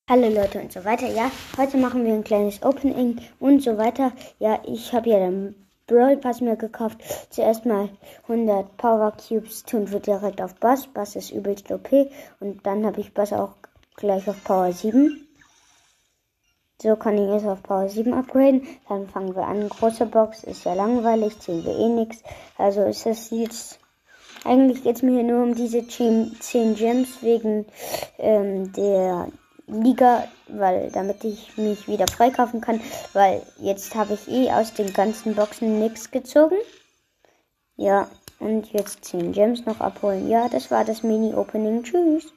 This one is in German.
Hallo Leute und so weiter. Ja, heute machen wir ein kleines Opening und so weiter. Ja, ich habe ja den Brawl Pass mir gekauft. Zuerst mal 100 Power Cubes tun wir direkt auf Bass. Bass ist übelst OP. Und dann habe ich Bass auch gleich auf Power 7. So kann ich es auf Power 7 upgraden. Dann fangen wir an. Große Box ist ja langweilig, ziehen wir eh nichts. Also ist das jetzt... Eigentlich geht es mir hier nur um diese 10 Gems wegen der Liga, weil damit ich mich wieder freikaufen kann, weil jetzt habe ich aus den ganzen Boxen nichts gezogen. Ja, und jetzt 10 Gems noch abholen. Ja, das war das Mini-Opening. Tschüss.